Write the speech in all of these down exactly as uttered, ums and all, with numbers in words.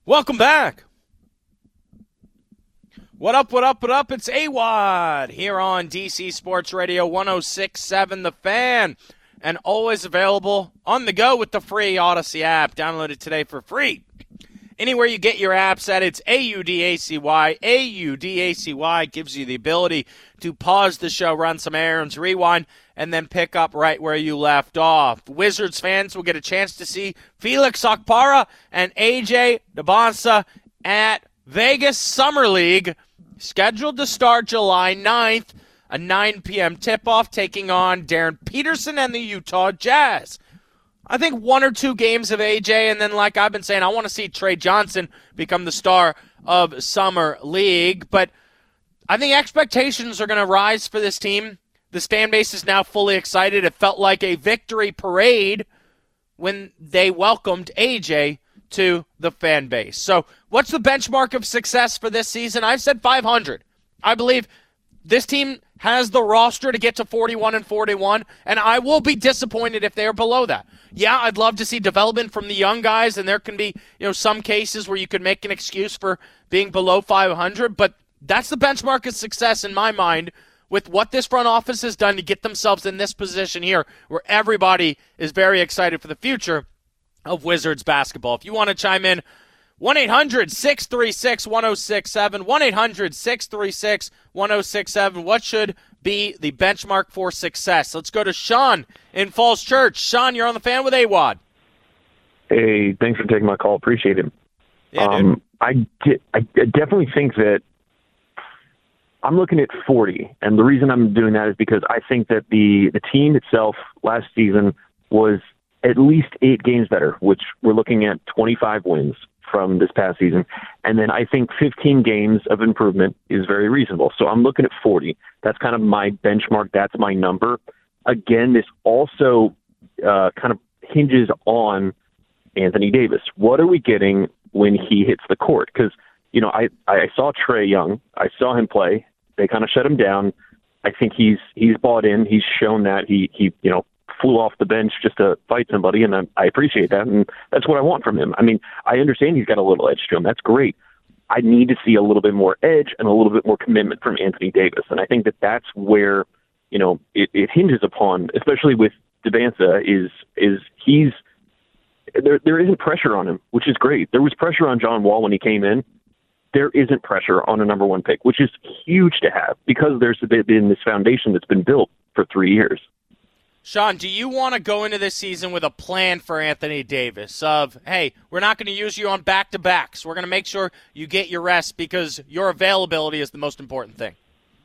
Welcome back. What up, what up, what up? It's A W O D here on D C Sports Radio one oh six point seven The Fan, and always available on the go with the free Odyssey app. Download it today for free. Anywhere you get your apps at, it's A U D A C Y. A U D A C Y gives you the ability to pause the show, run some errands, rewind, and then pick up right where you left off. Wizards fans will get a chance to see Felix Okpara and A J Dembonsa at Vegas Summer League, scheduled to start July ninth, a nine p.m. tip-off, taking on Darren Peterson and the Utah Jazz. I think one or two games of A J, and then like I've been saying, I want to see Trey Johnson become the star of Summer League. But I think expectations are going to rise for this team. This fan base is now fully excited. It felt like a victory parade when they welcomed A J to the fan base. So what's the benchmark of success for this season? I've said five hundred. I believe this team has the roster to get to forty-one and forty-one, and I will be disappointed if they're below that. Yeah, I'd love to see development from the young guys, and there can be, you know, some cases where you could make an excuse for being below five hundred, but that's the benchmark of success in my mind with what this front office has done to get themselves in this position here where everybody is very excited for the future of Wizards basketball. If you want to chime in, one eight hundred six three six one oh six seven, one eight hundred six three six one oh six seven. What should be the benchmark for success? Let's go to Sean in Falls Church. Sean, you're on the Fan with A W O D. Hey, thanks for taking my call. Appreciate it. Yeah, um, dude. I, di- I definitely think that I'm looking at forty, and the reason I'm doing that is because I think that the, the team itself last season was at least eight games better, which we're looking at twenty-five wins from this past season. And then I think fifteen games of improvement is very reasonable. So I'm looking at forty. That's kind of my benchmark. That's my number. Again, this also uh, kind of hinges on Anthony Davis. What are we getting when he hits the court? Because, you know, I, I saw Trae Young. I saw him play. They kind of shut him down. I think he's he's bought in. He's shown that he, he you know, flew off the bench just to fight somebody, and I, I appreciate that, and that's what I want from him. I mean, I understand he's got a little edge to him. That's great. I need to see a little bit more edge and a little bit more commitment from Anthony Davis, and I think that that's where, you know, it, it hinges upon, especially with Dembonsa, is is he's there. There isn't pressure on him, which is great. There was pressure on John Wall when he came in. There isn't pressure on a number one pick, which is huge to have because there's been this foundation that's been built for three years. Sean, do you want to go into this season with a plan for Anthony Davis of, hey, we're not going to use you on back-to-backs. We're going to make sure you get your rest because your availability is the most important thing?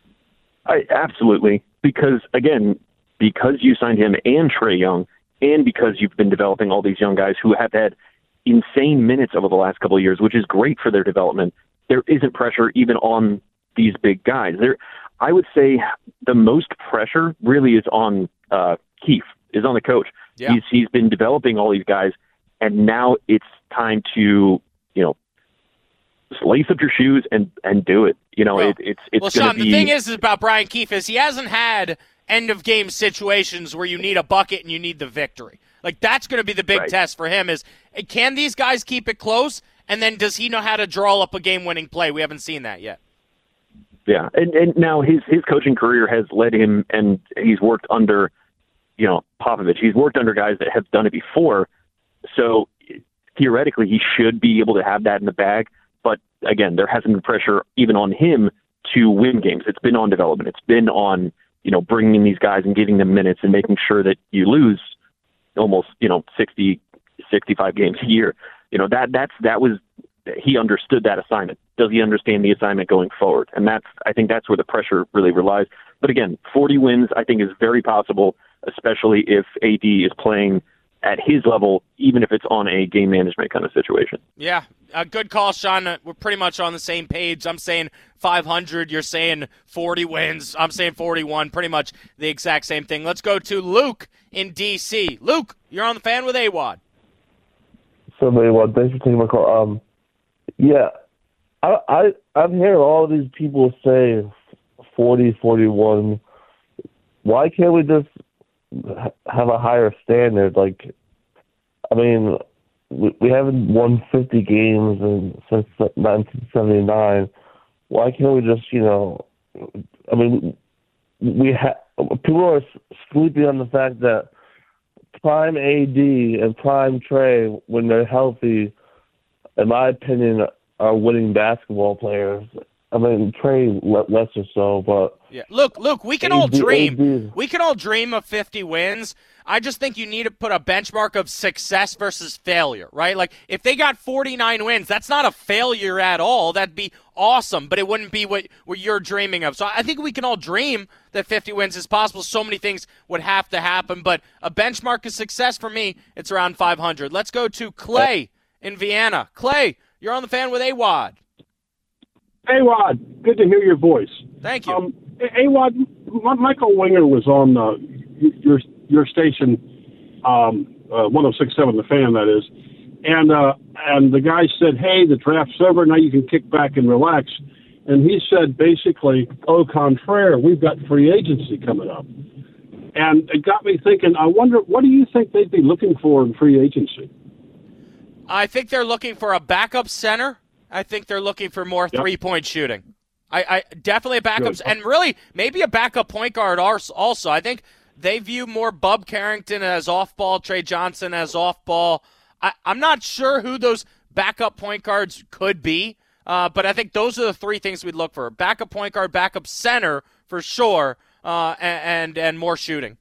I, absolutely. Because, again, because you signed him and Trae Young, and because you've been developing all these young guys who have had insane minutes over the last couple of years, which is great for their development, there isn't pressure even on these big guys. There, I would say the most pressure really is on uh, Keefe, is on the coach. Yeah. He's he's been developing all these guys, and now it's time to, you know, just lace up your shoes and, and do it. You know, well, it, it's it's well, going Sean, to be. the thing is, is about Brian Keefe is he hasn't had end of game situations where you need a bucket and you need the victory. Like that's going to be the big Right. test for him. Is can these guys keep it close, and then does he know how to draw up a game winning play? We haven't seen that yet. Yeah, and and now his his coaching career has led him, and he's worked under, you know, Popovich. He's worked under guys that have done it before, so theoretically he should be able to have that in the bag. But again, there hasn't been pressure even on him to win games. It's been on development. It's been on, you know, bringing in these guys and giving them minutes and making sure that you lose almost, you know, sixty, sixty-five games a year. You know, that that's that was he understood that assignment. Does he understand the assignment going forward? And that's, I think that's where the pressure really relies. But again, forty wins, I think, is very possible, especially if A D is playing at his level, even if it's on a game management kind of situation. Yeah, a good call, Sean. Uh, We're pretty much on the same page. I'm saying five hundred. You're saying forty wins. I'm saying forty-one. Pretty much the exact same thing. Let's go to Luke in D C. Luke, you're on the Fan with A W O D. So, A W O D, thanks for taking my call. Um, yeah, I, I, I'm hearing all these people say forty, forty-one. Why can't we just have a higher standard? Like, I mean, we, we haven't won fifty games in, since nineteen seventy-nine. Why can't we just, you know, I mean, we ha- people are sleeping on the fact that prime A D and prime Trey, when they're healthy, in my opinion, are winning basketball players. I mean, Trey less or so, but yeah. Look, look, we can A D, all dream. A D. We can all dream of fifty wins. I just think you need to put a benchmark of success versus failure, right? Like, if they got forty-nine wins, that's not a failure at all. That'd be awesome, but it wouldn't be what, what you're dreaming of. So I think we can all dream that fifty wins is possible. So many things would have to happen, but a benchmark of success for me, it's around five hundred. Let's go to Clay in Vienna. Clay, you're on the Fan with A W O D. Hey, Rod, good to hear your voice. Thank you. Um, A W O D, Michael Winger was on uh, your your station, um, uh, one oh six point seven, The Fan, that is, and uh, and the guy said, hey, the draft's over, now you can kick back and relax. And he said, basically, au contraire, we've got free agency coming up. And it got me thinking, I wonder, what do you think they'd be looking for in free agency? I think they're looking for a backup center. I think they're looking for more Yep. three-point shooting. I, I definitely a backup, Good. and really maybe a backup point guard also. I think they view more Bub Carrington as off-ball, Trey Johnson as off-ball. I, I'm not sure who those backup point guards could be, uh, but I think those are the three things we'd look for: backup point guard, backup center for sure, uh, and, and and more shooting.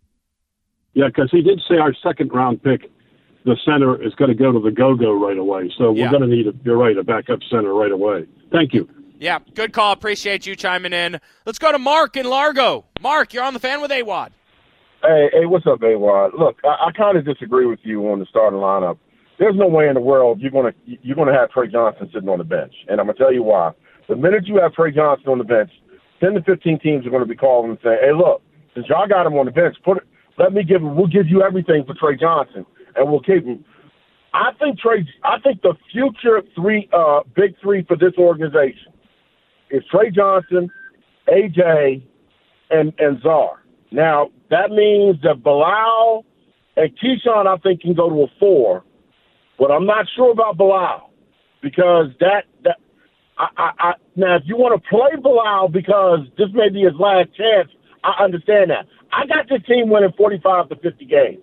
Yeah, because he did say our second-round pick, the center, is going to go to the go-go right away. So we're Yeah. going to need, a, you're right, a backup center right away. Thank you. Yeah, good call. Appreciate you chiming in. Let's go to Mark in Largo. Mark, you're on the Fan with A W O D. Hey, hey, what's up, A W O D? Look, I, I kind of disagree with you on the starting lineup. There's no way in the world you're gonna you're gonna have Trey Johnson sitting on the bench, and I'm gonna tell you why. The minute you have Trey Johnson on the bench, ten to fifteen teams are gonna be calling and saying, "Hey, look, since y'all got him on the bench, put it. Let me give him. We'll give you everything for Trey Johnson, and we'll keep him." I think Trey. I think the future three, uh, big three for this organization is Trey Johnson, A J, and and Czar. Now, that means that Bilal and Keyshawn, I think, can go to a four, but I'm not sure about Bilal because that that I, I, I now if you want to play Bilal because this may be his last chance, I understand that. I got this team winning forty-five to fifty games,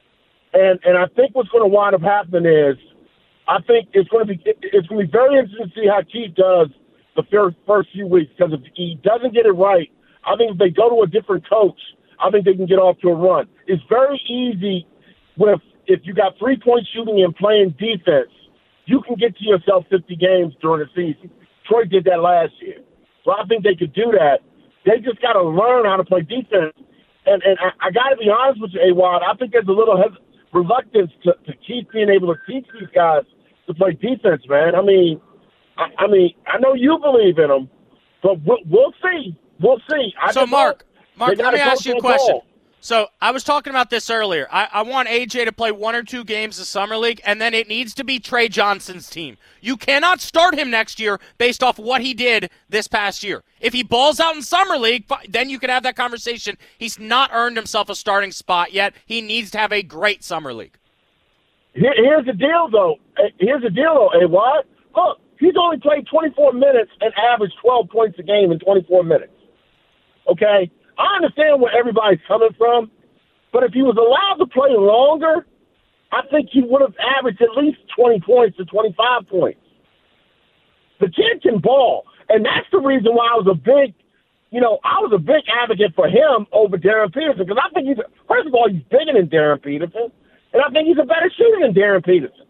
and and I think what's going to wind up happening is I think it's going to be it's going to be very interesting to see how Keith does the first first few weeks because if he doesn't get it right, I think if they go to a different coach, I think they can get off to a run. It's very easy with if you got three-point shooting and playing defense, you can get to yourself fifty games during the season. Troy did that last year. So I think they could do that. They just got to learn how to play defense. And and I, I got to be honest with you, A W O D, I think there's a little hes- reluctance to, to keep being able to teach these guys to play defense, man. I mean, I, I mean, I know you believe in them, but we'll, we'll see. We'll see. I So, just Mark, hope Mark, they let me gotta ask go you a for the question. ball. So I was talking about this earlier. I, I want A J to play one or two games of Summer League, and then it needs to be Trey Johnson's team. You cannot start him next year based off what he did this past year. If he balls out in Summer League, fi- then you can have that conversation. He's not earned himself a starting spot yet. He needs to have a great Summer League. Here, here's the deal, though. Eh, Here's the deal, though, A W O D. Look, he's only played twenty-four minutes and averaged twelve points a game in twenty-four minutes. Okay? I understand where everybody's coming from, but if he was allowed to play longer, I think he would have averaged at least twenty points to twenty-five points. The kid can ball, and that's the reason why I was a big, you know, I was a big advocate for him over Darren Peterson because I think he's, first of all, he's bigger than Darren Peterson, and I think he's a better shooter than Darren Peterson.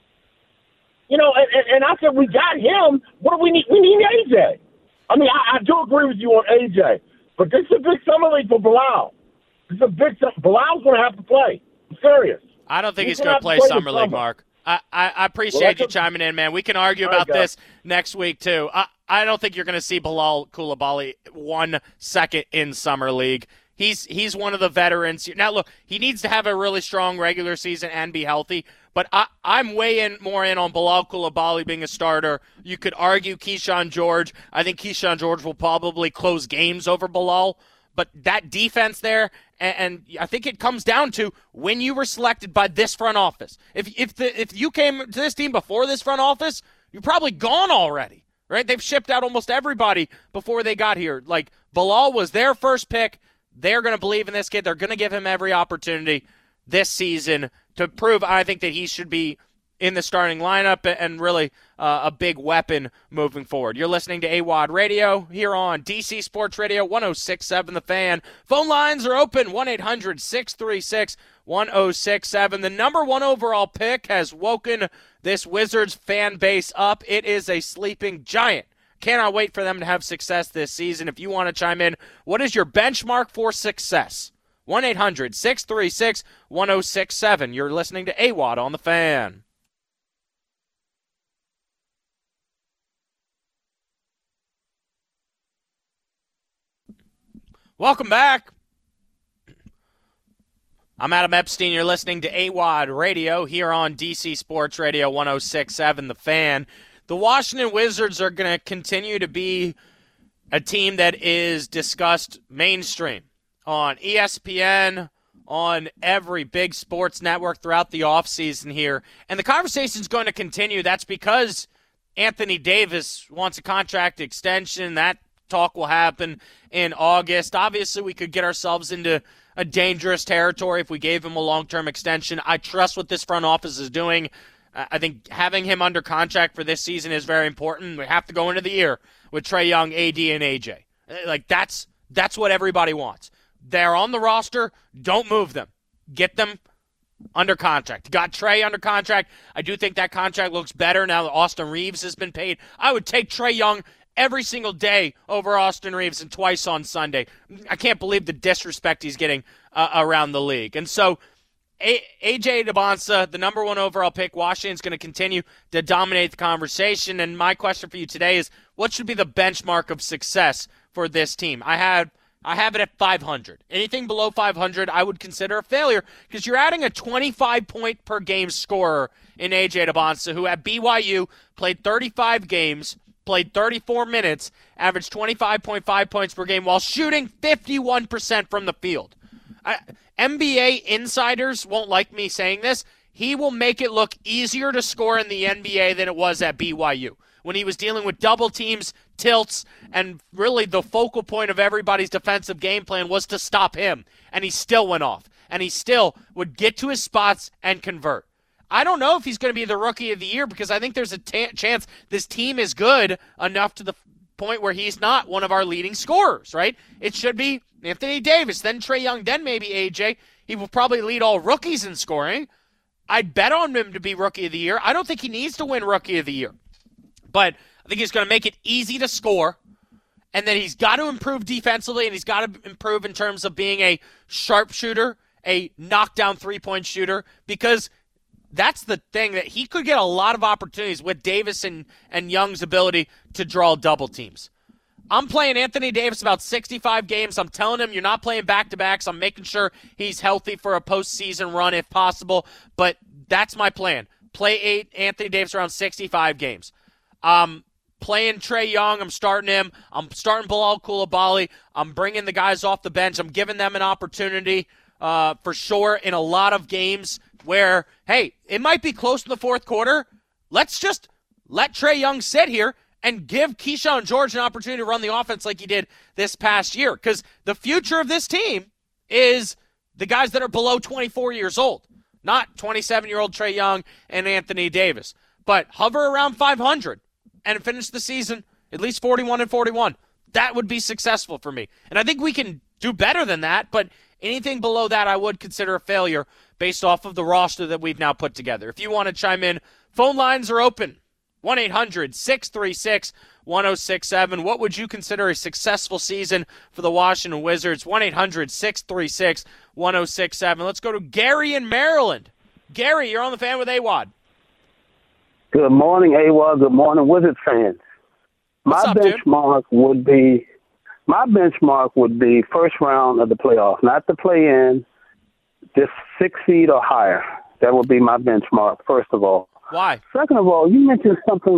You know, and, and, and I said, we got him. What do we need? We need A J. I mean, I, I do agree with you on A J, but this is a big summer league for Bilal. This is a big – Bilal's going to have to play. I'm serious. I don't think he's, He's going gonna to play have to play Summer this League, summer. Mark. I, I, I appreciate Well, you that's a- chiming in, man. We can argue All right, about guys. this next week, too. I, I don't think you're going to see Bilal Coulibaly one second in Summer League. He's he's one of the veterans. Now, look, he needs to have a really strong regular season and be healthy, but I, I'm way in more in on Bilal Coulibaly being a starter. You could argue Keyshawn George. I think Keyshawn George will probably close games over Bilal, but that defense there And, and I think it comes down to when you were selected by this front office. If if the if you came to this team before this front office, you're probably gone already, right? They've shipped out almost everybody before they got here. Like, Bilal was their first pick. They're going to believe in this kid. They're going to give him every opportunity this season to prove, I think, that he should be in the starting lineup and really uh, a big weapon moving forward. You're listening to A W O D Radio here on D C Sports Radio one oh six point seven The Fan. Phone lines are open, one eight hundred six three six one oh six seven. The number one overall pick has woken this Wizards fan base up. It is a sleeping giant. Cannot wait for them to have success this season. If you want to chime in, what is your benchmark for success? one eight hundred six three six one oh six seven. You're listening to A W O D on The Fan. Welcome back. I'm Adam Epstein. You're listening to A W O D Radio here on D C Sports Radio one oh six point seven The Fan. The Washington Wizards are going to continue to be a team that is discussed mainstream on E S P N, on every big sports network throughout the offseason here. And the conversation is going to continue. That's because Anthony Davis wants a contract extension. That talk will happen in August. Obviously, we could get ourselves into a dangerous territory if we gave him a long-term extension. I trust what this front office is doing. I think having him under contract for this season is very important. We have to go into the year with Trae Young, A D, and A J. Like, that's that's what everybody wants. They're on the roster. Don't move them. Get them under contract. Got Trae under contract. I do think that contract looks better now that Austin Reeves has been paid. I would take Trae Young every single day over Austin Reeves and twice on Sunday. I can't believe the disrespect he's getting uh, around the league. And so A- AJ Dembonsa, the number one overall pick, Washington's going to continue to dominate the conversation. And my question for you today is, what should be the benchmark of success for this team? I had I have it at five hundred. Anything below five hundred, I would consider a failure because you're adding a twenty-five point per game scorer in A J Dembonsa, who at B Y U played thirty-five games, played thirty-four minutes, averaged twenty-five point five points per game while shooting fifty-one percent from the field. I, N B A insiders won't like me saying this. He will make it look easier to score in the N B A than it was at B Y U when he was dealing with double teams, tilts, and really the focal point of everybody's defensive game plan was to stop him. And he still went off. And he still would get to his spots and convert. I don't know if he's going to be the Rookie of the Year because I think there's a t- chance this team is good enough to the point where he's not one of our leading scorers, right? It should be Anthony Davis, then Trae Young, then maybe A J. He will probably lead all rookies in scoring. I'd bet on him to be Rookie of the Year. I don't think he needs to win Rookie of the Year. But I think he's going to make it easy to score, and then he's got to improve defensively, and he's got to improve in terms of being a sharpshooter, a knockdown three-point shooter, because that's the thing, that he could get a lot of opportunities with Davis and, and Young's ability to draw double teams. I'm playing Anthony Davis about sixty-five games. I'm telling him you're not playing back-to-backs. I'm making sure he's healthy for a postseason run if possible, but that's my plan. Play eight Anthony Davis around sixty-five games. Um, playing Trae Young. I'm starting him. I'm starting Bilal Coulibaly. I'm bringing the guys off the bench. I'm giving them an opportunity uh, for sure in a lot of games where, hey, it might be close in the fourth quarter. Let's just let Trae Young sit here and give Keyshawn George an opportunity to run the offense like he did this past year. Because the future of this team is the guys that are below twenty-four years old, not twenty-seven-year-old Trae Young and Anthony Davis. But hover around five hundred and finish the season at least forty-one and forty-one. That would be successful for me. And I think we can do better than that, but anything below that I would consider a failure based off of the roster that we've now put together. If you want to chime in, phone lines are open. one eight hundred six three six one oh six seven. What would you consider a successful season for the Washington Wizards? one eight hundred six three six one oh six seven. Let's go to Gary in Maryland. Gary, you're on the Fan with A W O D. Good morning, A W O D. Good morning, Wizards fans. My What's up, benchmark dude? would be my benchmark would be first round of the playoffs, not the play-in, just six seed or higher. That would be my benchmark, first of all. Why? Second of all, you mentioned something.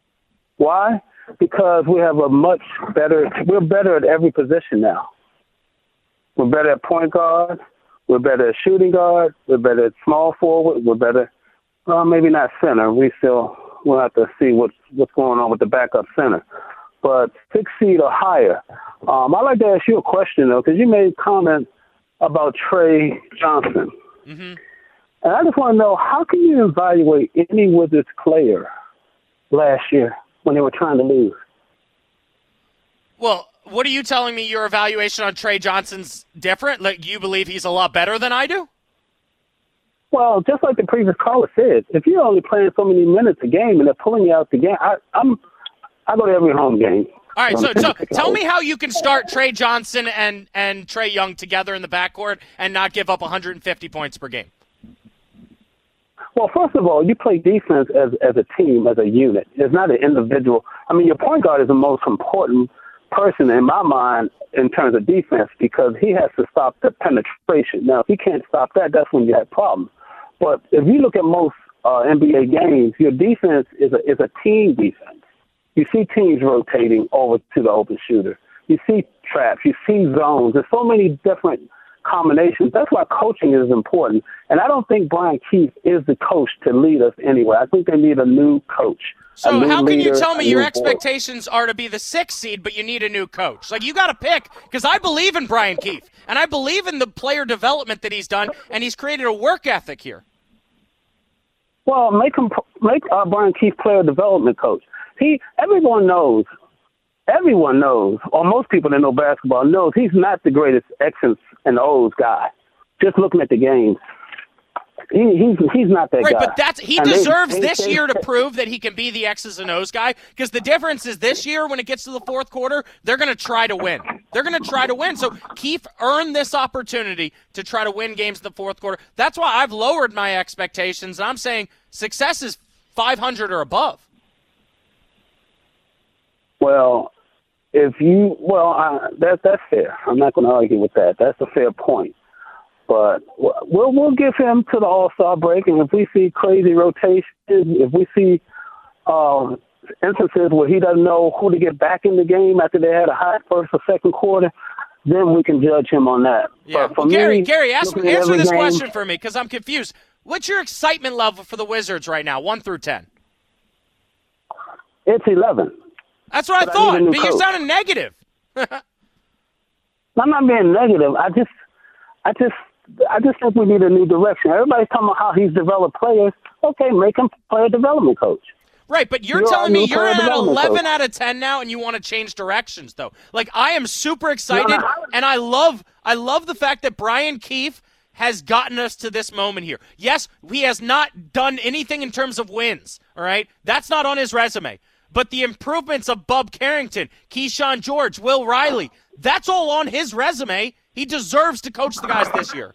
Why? Because we have a much better – we're better at every position now. We're better at point guard. We're better at shooting guard. We're better at small forward. We're better, well, maybe not center. We still we'll have to see what's what's going on with the backup center. But six seed or higher. Um, I'd like to ask you a question though, because you made a comment about Trey Johnson, mm-hmm. and I just want to know, how can you evaluate any Wizards player last year when they were trying to lose? Well, what are you telling me? Your evaluation on Trey Johnson's different? Like, you believe he's a lot better than I do? Well, just like the previous caller said, if you're only playing so many minutes a game and they're pulling you out the game, I, I'm I go to every home game. All right, so, so tell me how you can start Trey Johnson and, and Trae Young together in the backcourt and not give up one hundred fifty points per game. Well, first of all, you play defense as as a team, as a unit. It's not an individual. I mean, your point guard is the most important person in my mind in terms of defense because he has to stop the penetration. Now, if he can't stop that, that's when you have problems. But if you look at most uh, N B A games, your defense is a, is a team defense. You see teams rotating over to the open shooter. You see traps. You see zones. There's so many different combinations. That's why coaching is important. And I don't think Brian Keefe is the coach to lead us anywhere. I think they need a new coach. So new how can leader, you tell me your board. expectations are to be the sixth seed, but you need a new coach? Like, you got to pick, because I believe in Brian Keefe, and I believe in the player development that he's done, and he's created a work ethic here. Well, make him make uh, Brian Keefe player development coach. He, everyone knows, everyone knows, or most people that know basketball knows he's not the greatest X's and O's guy. Just looking at the games, he, he's he's not that right, guy. Right, but that's he and deserves they, they, this they, year to prove that he can be the X's and O's guy. Because the difference is this year, when it gets to the fourth quarter, they're going to try to win. They're going to try to win. So Keefe earned this opportunity to try to win games in the fourth quarter. That's why I've lowered my expectations. And I'm saying success is five hundred or above. Well, if you well, I, that that's fair. I'm not going to argue with that. That's a fair point. But we'll we'll give him to the All-Star break, and if we see crazy rotations, if we see uh, instances where he doesn't know who to get back in the game after they had a hot first or second quarter, then we can judge him on that. Yeah. But for well, Gary, me, Gary, ask, looking at answer every this game, question for me because I'm confused. What's your excitement level for the Wizards right now, one through ten? It's eleven. That's what But I thought, I need a new but you're coach. sounding negative. I'm not being negative. I just, I just, I just think we need a new direction. Everybody's talking about how he's developed players. Okay, make him player development coach. Right, but you're, You're telling our me new you're player at development eleven coach. out of ten now, and you want to change directions, though. Like, I am super excited, No, no, I- and I love, I love the fact that Brian Keefe has gotten us to this moment here. Yes, he has not done anything in terms of wins. All right, that's not on his resume. But the improvements of Bub Carrington, Keyshawn George, Will Riley, that's all on his resume. He deserves to coach the guys this year.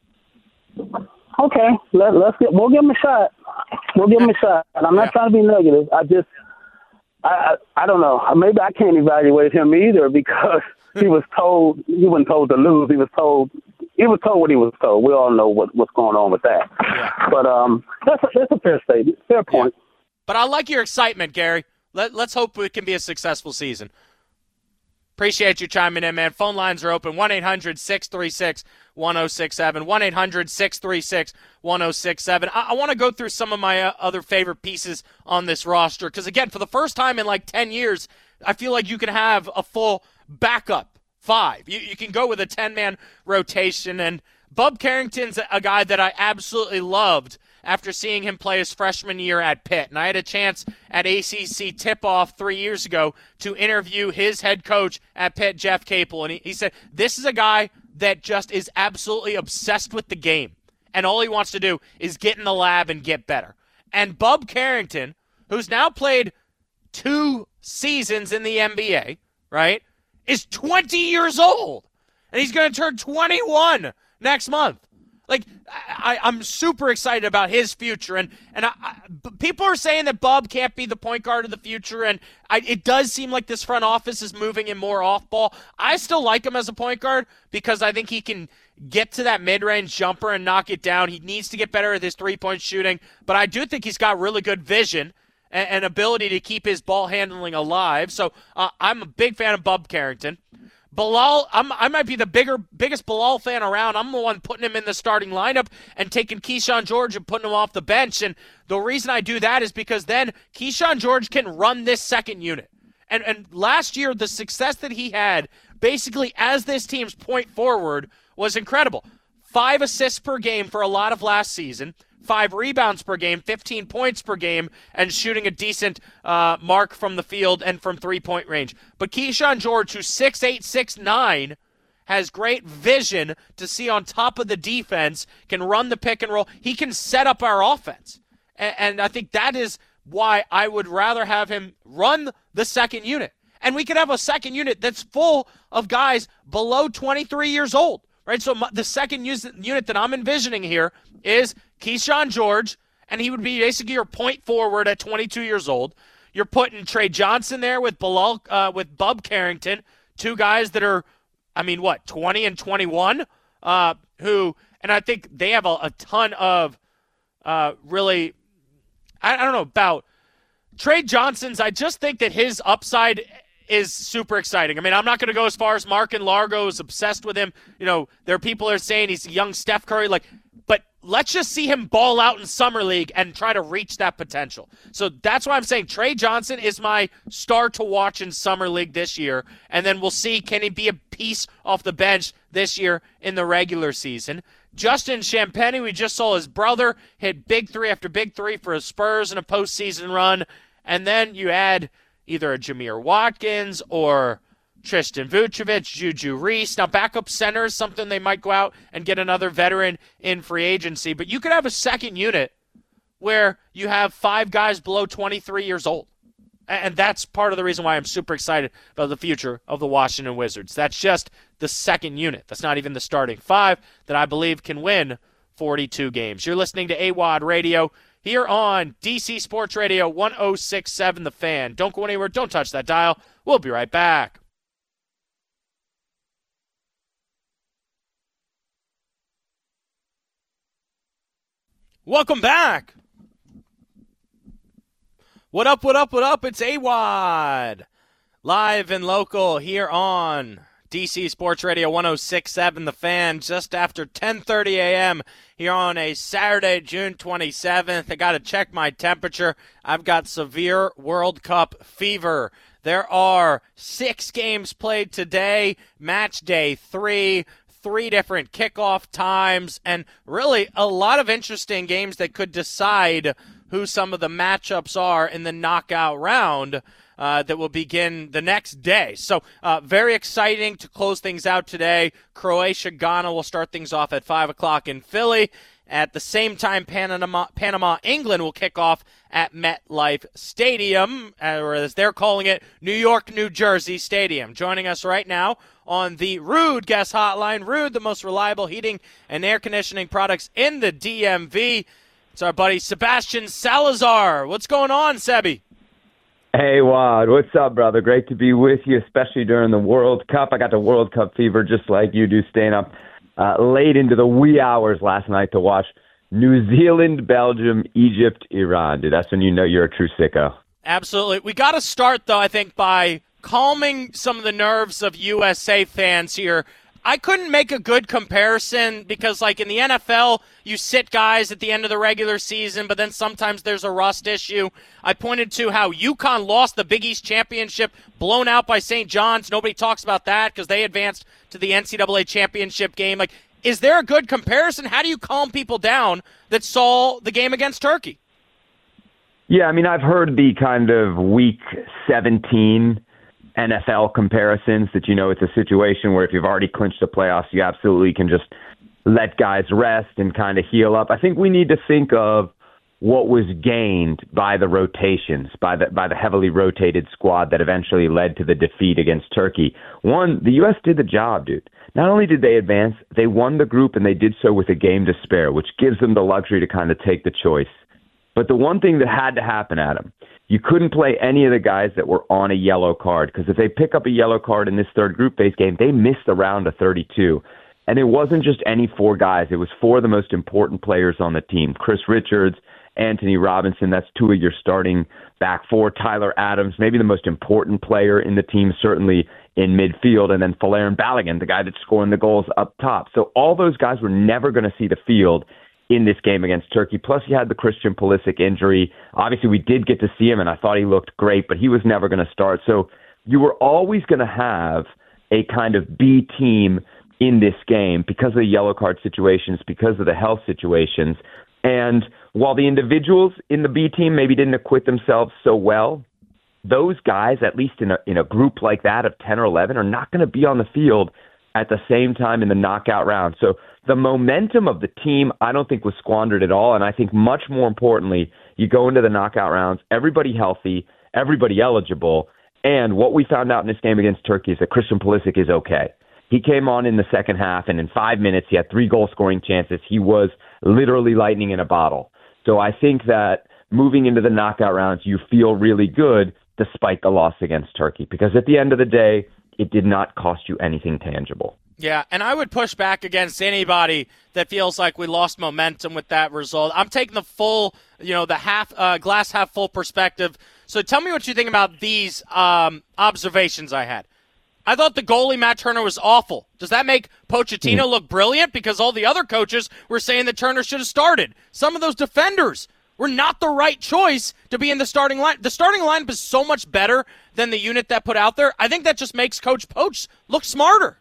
Okay, let, let's get. We'll give him a shot. We'll give him a shot. And I'm not Yeah. trying to be negative. I just, I, I, I don't know. Maybe I can't evaluate him either because he was told he wasn't told to lose. He was told he was told what he was told. We all know what what's going on with that. Yeah. But um, that's a, that's a fair statement. Fair point. Yeah. But I like your excitement, Gary. Let, let's hope it can be a successful season. Appreciate you chiming in, man. Phone lines are open, one eight hundred six three six one oh six seven, one eight hundred six three six one oh six seven. I, I want to go through some of my uh, other favorite pieces on this roster because, again, for the first time in like ten years, I feel like you can have a full backup five. You, you can go with a ten-man rotation, and Bub Carrington's a guy that I absolutely loved after seeing him play his freshman year at Pitt. And I had a chance at A C C Tip-Off three years ago to interview his head coach at Pitt, Jeff Capel. And he, he said, this is a guy that just is absolutely obsessed with the game. And all he wants to do is get in the lab and get better. And Bub Carrington, who's now played two seasons in the N B A, right, is twenty years old. And he's going to turn twenty-one next month. Like, I, I'm super excited about his future, and and I, I, people are saying that Bub can't be the point guard of the future, and I, it does seem like this front office is moving him more off ball. I still like him as a point guard because I think he can get to that mid-range jumper and knock it down. He needs to get better at his three-point shooting, but I do think he's got really good vision and, and ability to keep his ball handling alive. So uh, I'm a big fan of Bub Carrington. Bilal, I'm, I might be the bigger, biggest Bilal fan around. I'm the one putting him in the starting lineup and taking Keyshawn George and putting him off the bench. And the reason I do that is because then Keyshawn George can run this second unit. And and last year, the success that he had basically as this team's point forward was incredible. Five assists per game for a lot of last season, five rebounds per game, fifteen points per game, and shooting a decent uh, mark from the field and from three-point range. But Keyshawn George, who's six eight, six nine, has great vision to see on top of the defense, can run the pick and roll. He can set up our offense. And, and I think that is why I would rather have him run the second unit. And we could have a second unit that's full of guys below twenty-three years old. Right, so my, the second unit that I'm envisioning here is Keyshawn George, and he would be basically your point forward at twenty-two years old. You're putting Trey Johnson there with Bilal, uh, with Bub Carrington, two guys that are, I mean, what, twenty and twenty-one, uh, who, and I think they have a, a ton of uh, really, I, I don't know about Trey Johnson's. I just think that his upside is super exciting. I mean, I'm not going to go as far as Mark and Largo is obsessed with him. You know, there are people that are saying he's a young Steph Curry, like, but let's just see him ball out in Summer League and try to reach that potential. So that's why I'm saying Trey Johnson is my star to watch in Summer League this year, and then we'll see, can he be a piece off the bench this year in the regular season. Justin Champagnie, we just saw his brother hit big three after big three for his Spurs in a postseason run, and then you add either a Jameer Watkins or Tristan Vucevic, Juju Reese. Now, backup center is something they might go out and get another veteran in free agency. But you could have a second unit where you have five guys below twenty-three years old. And that's part of the reason why I'm super excited about the future of the Washington Wizards. That's just the second unit. That's not even the starting five that I believe can win forty-two games. You're listening to A W O D Radio here on D C Sports Radio one oh six point seven The Fan. Don't go anywhere. Don't touch that dial. We'll be right back. Welcome back. What up, what up, what up? It's A W O D. Live and local here on D C Sports Radio one oh six point seven The Fan, just after ten thirty a.m. here on a Saturday, June twenty-seventh. I got to check my temperature. I've got severe World Cup fever. There are six games played today, match day three, three different kickoff times, and really a lot of interesting games that could decide who some of the matchups are in the knockout round uh, that will begin the next day. So uh, very exciting to close things out today. Croatia, Ghana will start things off at five o'clock in Philly. At the same time, Panama, Panama, England will kick off at MetLife Stadium, or as they're calling it, New York, New Jersey Stadium. Joining us right now on the Ruud Guest Hotline. Ruud, the most reliable heating and air conditioning products in the D M V. It's our buddy Sebastian Salazar. What's going on, Sebi? Hey, Wad. What's up, brother? Great to be with you, especially during the World Cup. I got the World Cup fever just like you do, staying up uh, late into the wee hours last night to watch New Zealand, Belgium, Egypt, Iran. Dude, that's when you know you're a true sicko. Absolutely. We got to start, though, I think, by calming some of the nerves of U S A fans here. I couldn't make a good comparison because, like, in the N F L, you sit guys at the end of the regular season, but then sometimes there's a rust issue. I pointed to how UConn lost the Big East Championship, blown out by Saint John's. Nobody talks about that because they advanced to the N C double A Championship game. Like, is there a good comparison? How do you calm people down that saw the game against Turkey? Yeah, I mean, I've heard the kind of week seventeen N F L comparisons that, you know, it's a situation where if you've already clinched the playoffs, you absolutely can just let guys rest and kind of heal up. I think we need to think of what was gained by the rotations, by the by the heavily rotated squad that eventually led to the defeat against Turkey. One, the U S did the job, dude. Not only did they advance, they won the group, and they did so with a game to spare, which gives them the luxury to kind of take the choice. But the one thing that had to happen, Adam, you couldn't play any of the guys that were on a yellow card, because if they pick up a yellow card in this third group phase game, they missed the round of thirty-two. And it wasn't just any four guys. It was four of the most important players on the team, Chris Richards, Anthony Robinson. That's two of your starting back four. Tyler Adams, maybe the most important player in the team, certainly in midfield. And then Folarin Balogun, the guy that's scoring the goals up top. So all those guys were never going to see the field in this game against Turkey. Plus, you had the Christian Pulisic injury. Obviously, we did get to see him, and I thought he looked great, but he was never going to start. So you were always going to have a kind of B team in this game because of the yellow card situations, because of the health situations. And while the individuals in the B team maybe didn't acquit themselves so well, those guys, at least in a, in a group like that of ten or eleven, are not going to be on the field at the same time in the knockout round. So the momentum of the team, I don't think was squandered at all. And I think much more importantly, you go into the knockout rounds, everybody healthy, everybody eligible. And what we found out in this game against Turkey is that Christian Pulisic is okay. He came on in the second half, and in five minutes, he had three goal-scoring chances. He was literally lightning in a bottle. So I think that moving into the knockout rounds, you feel really good despite the loss against Turkey, because at the end of the day, it did not cost you anything tangible. Yeah, and I would push back against anybody that feels like we lost momentum with that result. I'm taking the full, you know, the half uh, glass half full perspective. So tell me what you think about these um, observations I had. I thought the goalie, Matt Turner, was awful. Does that make Pochettino mm. look brilliant? Because all the other coaches were saying that Turner should have started. Some of those defenders were not the right choice to be in the starting line. The starting lineup is so much better than the unit that put out there. I think that just makes Coach Poach look smarter.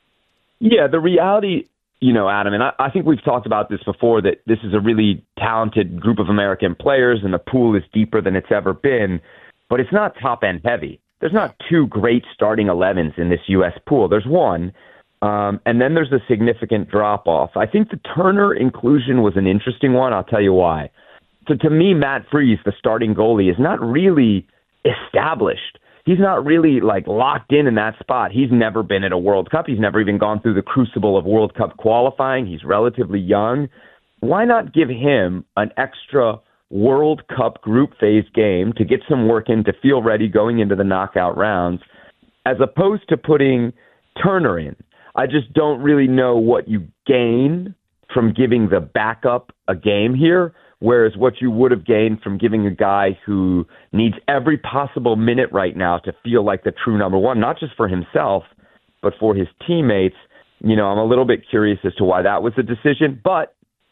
Yeah, the reality, you know, Adam, and I, I think we've talked about this before, that this is a really talented group of American players and the pool is deeper than it's ever been, but it's not top-end heavy. There's not two great starting elevens in this U S pool. There's one, um, and then there's a significant drop-off. I think the Turner inclusion was an interesting one. I'll tell you why. So to me, Matt Freese, the starting goalie, is not really established. He's not really like locked in in that spot. He's never been at a World Cup. He's never even gone through the crucible of World Cup qualifying. He's relatively young. Why not give him an extra World Cup group phase game to get some work in, to feel ready going into the knockout rounds, as opposed to putting Turner in? I just don't really know what you gain from giving the backup a game here, whereas what you would have gained from giving a guy who needs every possible minute right now to feel like the true number one, not just for himself, but for his teammates. You know, I'm a little bit curious as to why that was the decision, but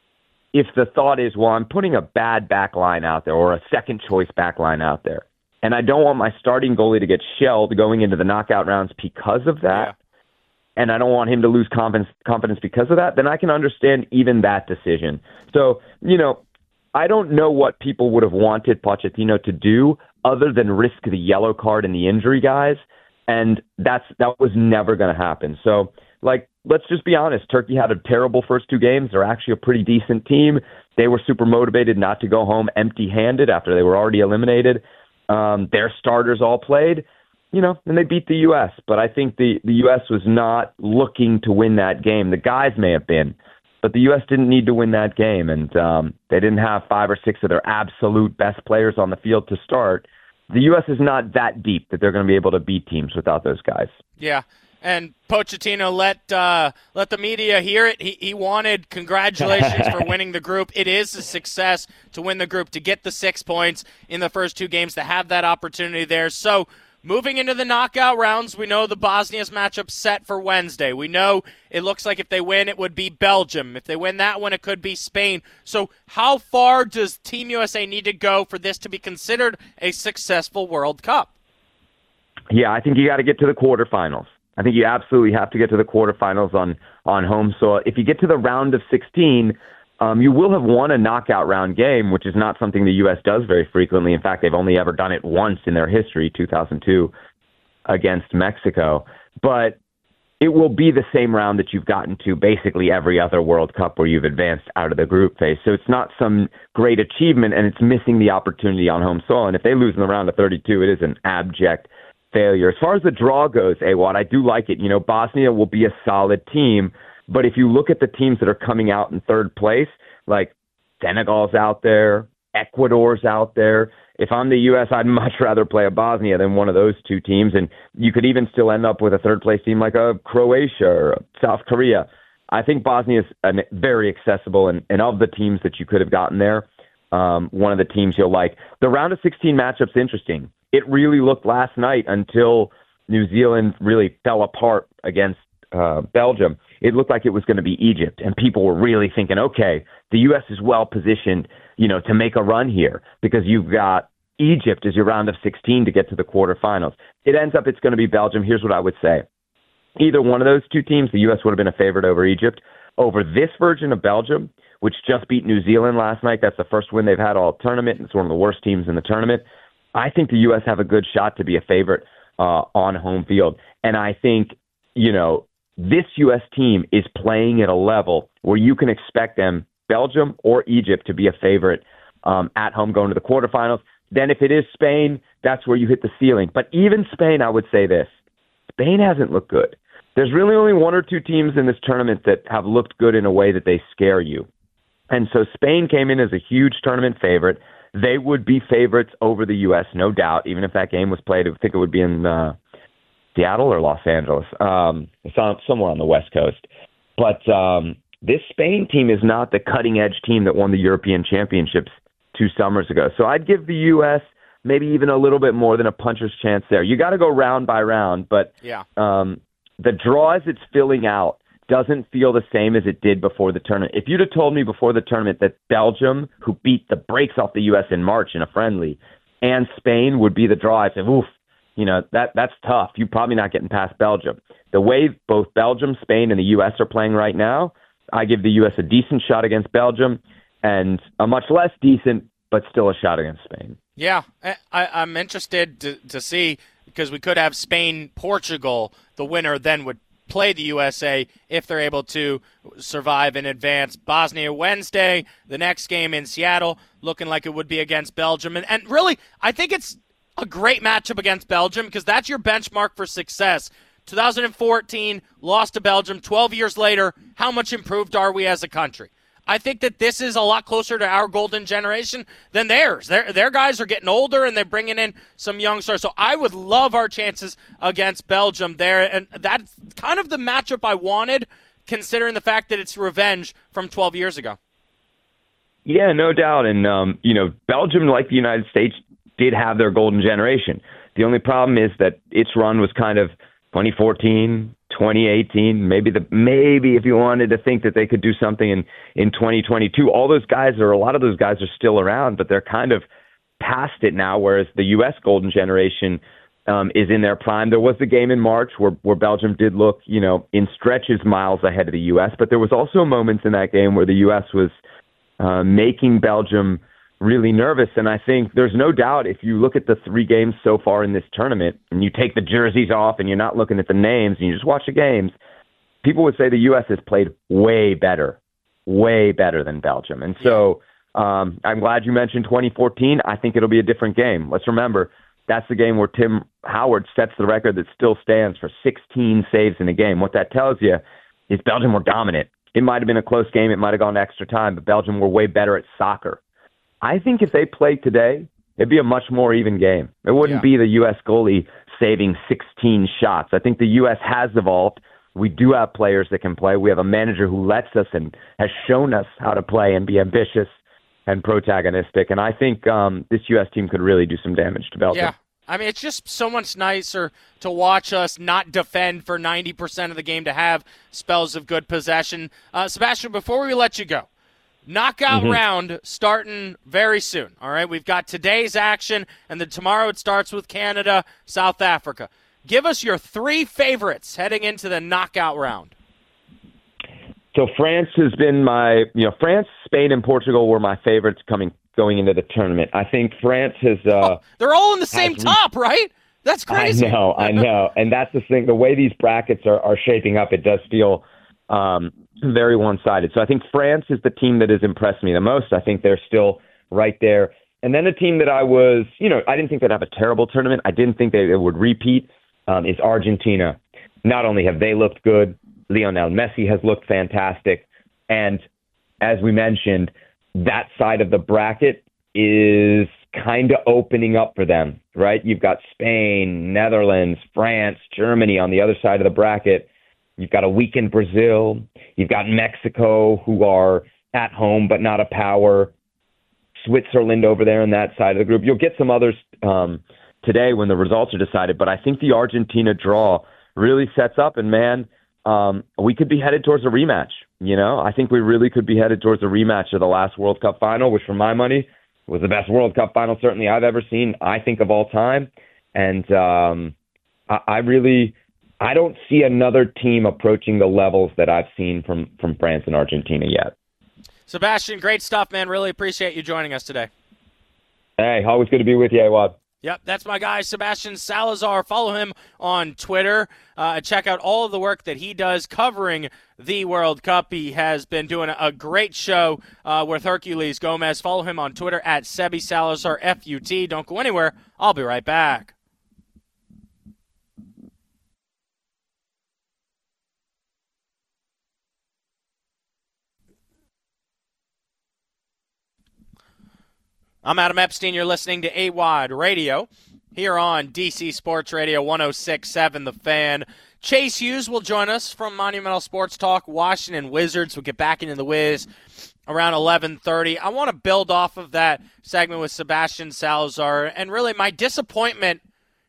if the thought is, well, I'm putting a bad back line out there or a second choice back line out there, and I don't want my starting goalie to get shelled going into the knockout rounds because of that, yeah. and I don't want him to lose confidence, confidence because of that, then I can understand even that decision. So, you know, I don't know what people would have wanted Pochettino to do other than risk the yellow card and the injury guys, and that's that was never going to happen. So, like, let's just be honest. Turkey had a terrible first two games. They're actually a pretty decent team. They were super motivated not to go home empty-handed after they were already eliminated. Um, their starters all played, you know, and they beat the U S. But I think the, the U S was not looking to win that game. The guys may have been, but the U S didn't need to win that game. And um, they didn't have five or six of their absolute best players on the field to start. The U S is not that deep that they're going to be able to beat teams without those guys. Yeah. And Pochettino let uh, let the media hear it. He, he wanted congratulations for winning the group. It is a success to win the group, to get the six points in the first two games, to have that opportunity there. So moving into the knockout rounds, we know the Bosnia's matchup set for Wednesday. We know it looks like if they win, it would be Belgium. If they win that one, it could be Spain. So how far does Team U S A need to go for this to be considered a successful World Cup? Yeah, I think you got to get to the quarterfinals. I think you absolutely have to get to the quarterfinals on, on home soil. If you get to the round of sixteen, um, you will have won a knockout round game, which is not something the U S does very frequently. In fact, they've only ever done it once in their history, two thousand two, against Mexico. But it will be the same round that you've gotten to basically every other World Cup where you've advanced out of the group phase. So it's not some great achievement, and it's missing the opportunity on home soil. And if they lose in the round of thirty-two, it is an abject failure. As far as the draw goes, Awad, I do like it. You know, Bosnia will be a solid team, but if you look at the teams that are coming out in third place, like Senegal's out there, Ecuador's out there. If I'm the U S, I'd much rather play a Bosnia than one of those two teams, and you could even still end up with a third place team like a Croatia or a South Korea. I think Bosnia is an, very accessible, and, and of the teams that you could have gotten there, um, one of the teams you'll like. The round of sixteen matchup's interesting. It really looked last night until New Zealand really fell apart against uh, Belgium. It looked like it was going to be Egypt, and people were really thinking, okay, the U S is well positioned, you know, to make a run here because you've got Egypt as your round of sixteen to get to the quarterfinals. It ends up it's going to be Belgium. Here's what I would say. Either one of those two teams, the U S would have been a favorite over Egypt. Over this version of Belgium, which just beat New Zealand last night, that's the first win they've had all tournament, and it's one of the worst teams in the tournament. I think the U S have a good shot to be a favorite uh, on home field. And I think, you know, this U S team is playing at a level where you can expect them, Belgium or Egypt, to be a favorite um, at home going to the quarterfinals. Then if it is Spain, that's where you hit the ceiling. But even Spain, I would say this. Spain hasn't looked good. There's really only one or two teams in this tournament that have looked good in a way that they scare you. And so Spain came in as a huge tournament favorite. They would be favorites over the U S, no doubt, even if that game was played. I think it would be in uh, Seattle or Los Angeles, um, somewhere on the West Coast. But um, this Spain team is not the cutting-edge team that won the European Championships two summers ago. So I'd give the U S maybe even a little bit more than a puncher's chance there. You got to go round by round, but yeah. um, the draw as it's filling out doesn't feel the same as it did before the tournament. If you'd have told me before the tournament that Belgium, who beat the brakes off the U S in March in a friendly, and Spain would be the draw, I'd say, oof, you know, that that's tough. You're probably not getting past Belgium. The way both Belgium, Spain, and the U S are playing right now, I give the U S a decent shot against Belgium and a much less decent, but still a shot against Spain. Yeah, I, I'm interested to, to see, because we could have Spain-Portugal. The winner then would play the U S A if they're able to survive in advance. Bosnia Wednesday, the next game in Seattle, looking like it would be against Belgium. And, and really, I think it's a great matchup against Belgium because that's your benchmark for success. two thousand fourteen, lost to Belgium. twelve years later, how much improved are we as a country? I think that this is a lot closer to our golden generation than theirs. Their their guys are getting older, and they're bringing in some young stars. So I would love our chances against Belgium there, and that's kind of the matchup I wanted, considering the fact that it's revenge from twelve years ago. Yeah, no doubt. And, um, you know, Belgium, like the United States, did have their golden generation. The only problem is that its run was kind of twenty fourteen, twenty eighteen, maybe the maybe if you wanted to think that they could do something in, in twenty twenty-two. All those guys, or a lot of those guys are still around, but they're kind of past it now, whereas the U S golden generation um, is in their prime. There was the game in March where, where Belgium did look, you know, in stretches miles ahead of the U S, but there was also moments in that game where the U S was uh, making Belgium really nervous. And I think there's no doubt if you look at the three games so far in this tournament and you take the jerseys off and you're not looking at the names and you just watch the games, people would say the U S has played way better, way better than Belgium. And so um, I'm glad you mentioned twenty fourteen. I think it'll be a different game. Let's remember, that's the game where Tim Howard sets the record that still stands for sixteen saves in a game. What that tells you is Belgium were dominant. It might have been a close game. It might have gone to extra time, but Belgium were way better at soccer. I think if they played today, it'd be a much more even game. It wouldn't yeah. be the U S goalie saving sixteen shots. I think the U S has evolved. We do have players that can play. We have a manager who lets us and has shown us how to play and be ambitious and protagonistic. And I think um, this U S team could really do some damage to Belgium. Yeah. I mean, it's just so much nicer to watch us not defend for ninety percent of the game, to have spells of good possession. Uh, Sebastian, before we let you go, knockout mm-hmm. round starting very soon, all right? We've got today's action, and then tomorrow it starts with Canada, South Africa. Give us your three favorites heading into the knockout round. So France has been my, you know, France, Spain, and Portugal were my favorites coming going into the tournament. I think France has... Uh, oh, they're all in the same top, re- right? That's crazy. I know, I know. And that's the thing. The way these brackets are, are shaping up, it does feel... Um, very one-sided. So I think France is the team that has impressed me the most. I think they're still right there. And then a team that I was, you know, I didn't think they'd have a terrible tournament. I didn't think they would repeat um, is Argentina. Not only have they looked good, Lionel Messi has looked fantastic. And as we mentioned, that side of the bracket is kind of opening up for them, right? You've got Spain, Netherlands, France, Germany on the other side of the bracket. You've got a weakened Brazil. You've got Mexico, who are at home but not a power. Switzerland over there on that side of the group. You'll get some others um, today when the results are decided, but I think the Argentina draw really sets up, and man, um, we could be headed towards a rematch. You know, I think we really could be headed towards a rematch of the last World Cup final, which for my money was the best World Cup final certainly I've ever seen, I think, of all time. And um, I, I really, I don't see another team approaching the levels that I've seen from, from France and Argentina yet. Sebastian, great stuff, man. Really appreciate you joining us today. Hey, always good to be with you, A-Wad. Yep, that's my guy, Sebastian Salazar. Follow him on Twitter. Uh, check out all of the work that he does covering the World Cup. He has been doing a great show uh, with Herculez Gomez. Follow him on Twitter at Sebi Salazar, F U T. Don't go anywhere. I'll be right back. I'm Adam Epstein. You're listening to A W O D Radio here on D C Sports Radio one oh six point seven The Fan. Chase Hughes will join us from Monumental Sports Talk, Washington Wizards. We'll get back into the Wiz around eleven thirty. I want to build off of that segment with Sebastian Salazar and really my disappointment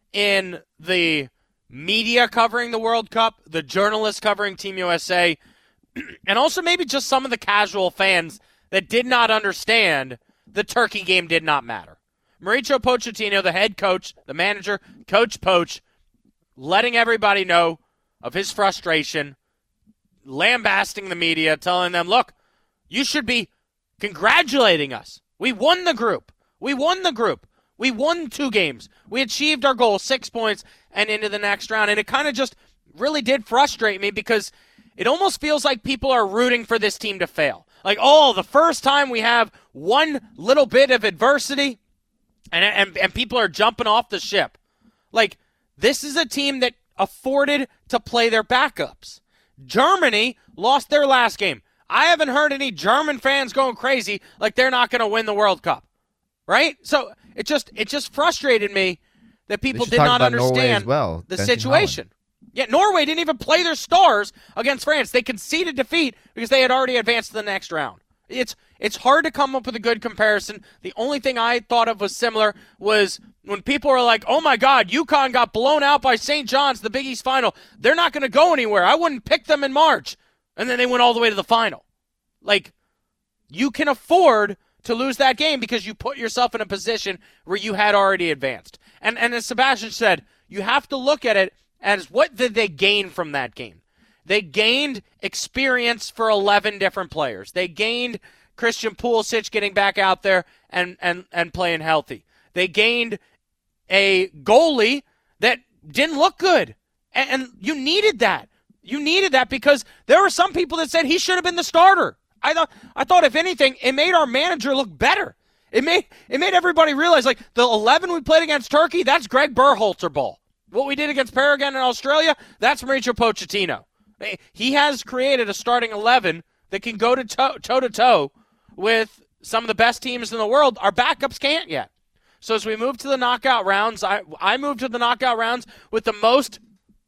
in the media covering the World Cup, the journalists covering Team U S A, and also maybe just some of the casual fans that did not understand the Turkey game did not matter. Mauricio Pochettino, the head coach, the manager, Coach Poach, letting everybody know of his frustration, lambasting the media, telling them, look, you should be congratulating us. We won the group. We won the group. We won two games. We achieved our goal, six points, and into the next round. And it kind of just really did frustrate me because it almost feels like people are rooting for this team to fail. Like, oh, the first time we have one little bit of adversity and, and and people are jumping off the ship. Like, this is a team that afforded to play their backups. Germany lost their last game. I haven't heard any German fans going crazy like they're not going to win the World Cup. Right? So it just it just frustrated me that people did not understand well. the situation. Yeah, Norway didn't even play their stars against France. They conceded defeat because they had already advanced to the next round. It's it's hard to come up with a good comparison. The only thing I thought of was similar was when people were like, oh, my God, UConn got blown out by Saint John's, the Big East final. They're not going to go anywhere. I wouldn't pick them in March. And then they went all the way to the final. Like, you can afford to lose that game because you put yourself in a position where you had already advanced. And, and as Sebastian said, you have to look at it as what did they gain from that game? They gained experience for eleven different players. They gained Christian Pulisic getting back out there and, and, and playing healthy. They gained a goalie that didn't look good. And, and you needed that. You needed that because there were some people that said he should have been the starter. I thought, I thought if anything, it made our manager look better. It made, it made everybody realize, like, the eleven we played against Turkey, that's Greg Berhalter ball. What we did against Paraguay in Australia, that's Mauricio Pochettino. He has created a starting eleven that can go to toe, toe-to-toe with some of the best teams in the world. Our backups can't yet. So as we move to the knockout rounds, I, I move to the knockout rounds with the most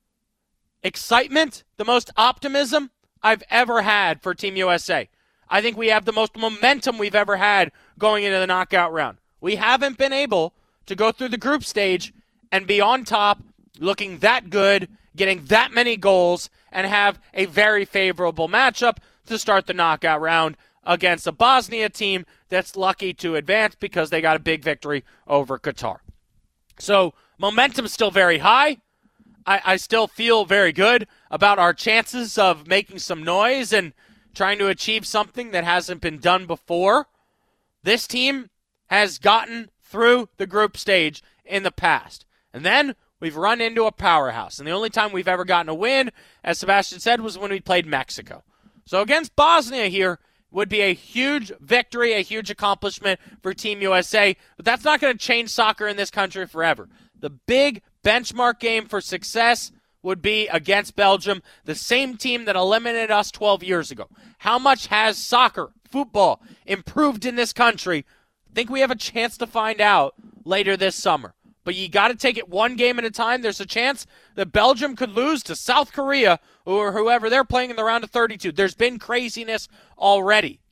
excitement, the most optimism I've ever had for Team U S A. I think we have the most momentum we've ever had going into the knockout round. We haven't been able to go through the group stage and be on top, looking that good, getting that many goals, and have a very favorable matchup to start the knockout round against a Bosnia team that's lucky to advance because they got a big victory over Qatar. So momentum's still very high. I, I still feel very good about our chances of making some noise and trying to achieve something that hasn't been done before. This team has gotten through the group stage in the past. And then we've run into a powerhouse. And the only time we've ever gotten a win, as Sebastian said, was when we played Mexico. So against Bosnia here would be a huge victory, a huge accomplishment for Team U S A. But that's not going to change soccer in this country forever. The big benchmark game for success would be against Belgium, the same team that eliminated us twelve years ago. How much has soccer, football, improved in this country? I think we have a chance to find out later this summer. But you got to take it one game at a time. There's a chance that Belgium could lose to South Korea or whoever they're playing in the round of thirty-two. There's been craziness already.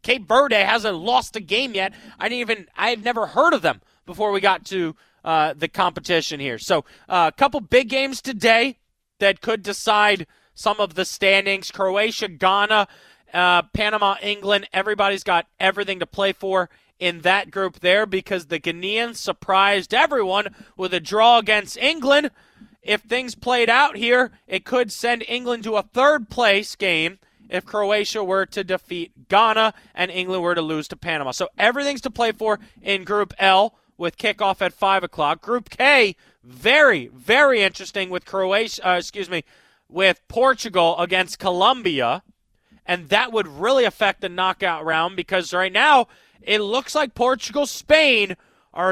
Cape Verde hasn't lost a game yet. I didn't even I had never heard of them before we got to uh, the competition here. So uh, a couple big games today that could decide some of the standings. Croatia, Ghana, uh, Panama, England. Everybody's got everything to play for in that group there because the Ghanaians surprised everyone with a draw against England. If things played out here, it could send England to a third place game if Croatia were to defeat Ghana and England were to lose to Panama. So everything's to play for in Group L with kickoff at five o'clock. Group K, very, very interesting with Croatia, uh, excuse me, with Portugal against Colombia. And that would really affect the knockout round because right now it looks like Portugal, Spain are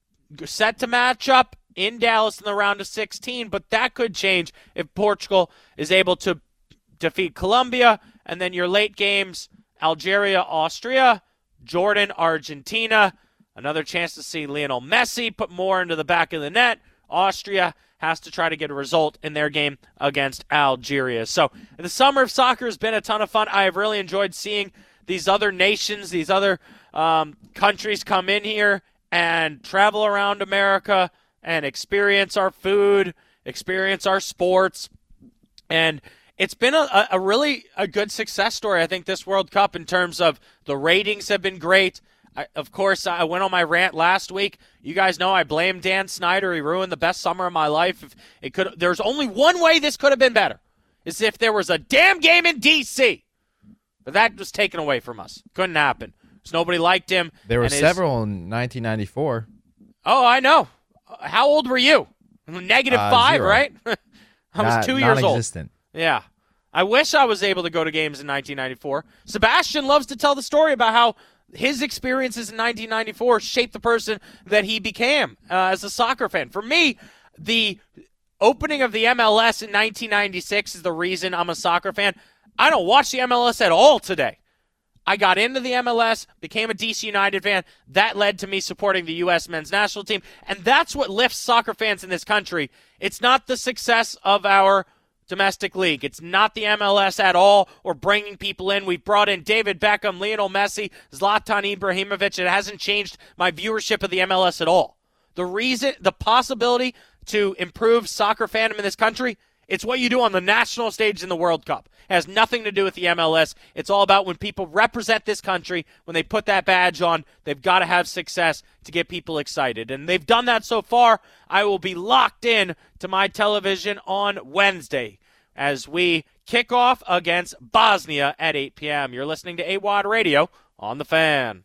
set to match up in Dallas in the round of sixteen, but that could change if Portugal is able to defeat Colombia. And then your late games, Algeria, Austria, Jordan, Argentina. Another chance to see Lionel Messi put more into the back of the net. Austria has to try to get a result in their game against Algeria. So the summer of soccer has been a ton of fun. I have really enjoyed seeing these other nations, these other um, countries come in here and travel around America and experience our food, experience our sports. And it's been a, a really a good success story, I think, this World Cup in terms of the ratings have been great. I, of course, I went on my rant last week. You guys know I blame Dan Snyder. He ruined the best summer of my life. If it could, there's only one way this could have been better, is if there was a damn game in D C But that was taken away from us. Couldn't happen. Because nobody liked him. There were his, several in nineteen ninety-four. Oh, I know. How old were you? Negative uh, five, zero. right? I was Not, two years old. non-existent. Yeah. I wish I was able to go to games in nineteen ninety-four. Sebastian loves to tell the story about how his experiences in nineteen ninety-four shaped the person that he became uh, as a soccer fan. For me, the opening of the M L S in nineteen ninety-six is the reason I'm a soccer fan. I don't watch the M L S at all today. I got into the M L S, became a D C United fan. That led to me supporting the U S men's national team. And that's what lifts soccer fans in this country. It's not the success of our domestic league. It's not the M L S at all or bringing people in. We've brought in David Beckham, Lionel Messi, Zlatan Ibrahimovic. It hasn't changed my viewership of the M L S at all. The reason, the possibility to improve soccer fandom in this country, it's what you do on the national stage in the World Cup. It has nothing to do with the M L S. It's all about when people represent this country, when they put that badge on, they've got to have success to get people excited. And they've done that so far. I will be locked in to my television on Wednesday as we kick off against Bosnia at eight p.m. You're listening to A W O D Radio on The Fan.